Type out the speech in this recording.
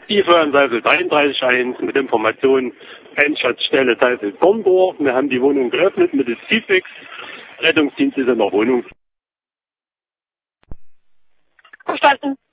Info an Seifel 33.1 mit Informationen Einsatzstelle Seifel Gondor. Wir haben die Wohnung geöffnet mit dem Cifix. Rettungsdienst ist in der Wohnung. Verstanden.